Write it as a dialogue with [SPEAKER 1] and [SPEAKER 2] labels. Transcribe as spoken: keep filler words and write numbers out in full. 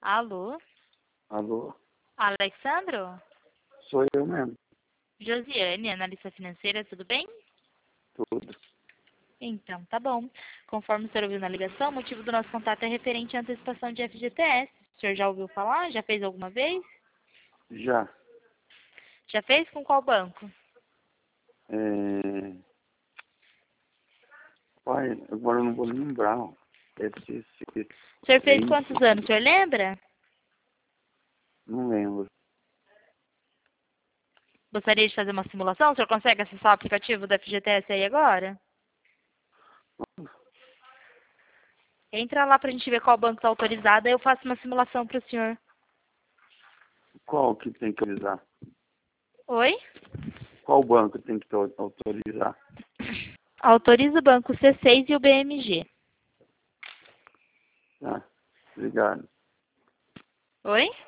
[SPEAKER 1] Alô?
[SPEAKER 2] Alô?
[SPEAKER 1] Alexandro?
[SPEAKER 2] Sou eu mesmo.
[SPEAKER 1] Josiane, analista financeira, tudo bem?
[SPEAKER 2] Tudo.
[SPEAKER 1] Então, tá bom. Conforme o senhor ouviu na ligação, o motivo do nosso contato é referente à antecipação de F G T S. O senhor já ouviu falar? Já fez alguma vez?
[SPEAKER 2] Já.
[SPEAKER 1] Já fez com qual banco?
[SPEAKER 2] É... Pai, agora eu não vou lembrar. ó. Deve ser esse...
[SPEAKER 1] O senhor fez
[SPEAKER 2] vinte.
[SPEAKER 1] quantos anos? O senhor lembra?
[SPEAKER 2] Não lembro.
[SPEAKER 1] Gostaria de fazer uma simulação? O senhor consegue acessar o aplicativo do F G T S aí agora? Entra lá pra gente ver qual banco está autorizado, aí eu faço uma simulação para o senhor.
[SPEAKER 2] Qual que tem que avisar?
[SPEAKER 1] Oi?
[SPEAKER 2] Qual banco tem que au- autorizar?
[SPEAKER 1] Autoriza o banco C seis e o B M G.
[SPEAKER 2] Tá. Obrigado.
[SPEAKER 1] Oi?